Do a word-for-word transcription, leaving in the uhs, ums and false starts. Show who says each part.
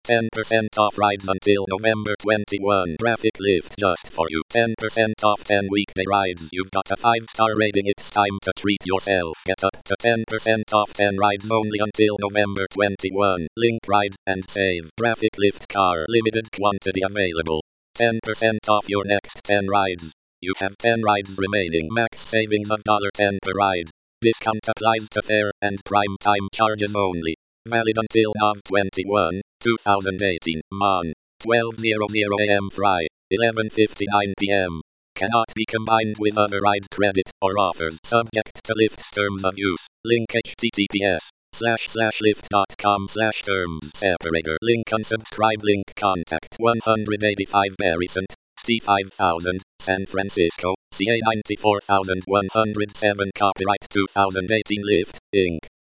Speaker 1: ten percent off rides until November twenty-first. Traffic lift just for you. ten percent off ten weekday rides. You've got a five star rating. It's time to treat yourself. Get up to ten percent off ten rides only until November twenty-first. Link ride and save. Traffic lift car. Limited quantity available. ten percent off your next ten rides. You have ten rides remaining. Max savings of one dollar ten per ride. Discount applies to fare and prime time charges only. Valid until November twenty-first, twenty eighteen. Mon. twelve hundred a m Fry. eleven fifty-nine p m Cannot be combined with other ride credit or offers. Subject to Lyft's terms of use. Link https slash slash lyft dot com slash terms separator. Link unsubscribe. Link contact one eighty-five Barrycent, C five thousand, San Francisco, C A nine four one oh seven. Copyright two thousand eighteen. Lyft, Incorporated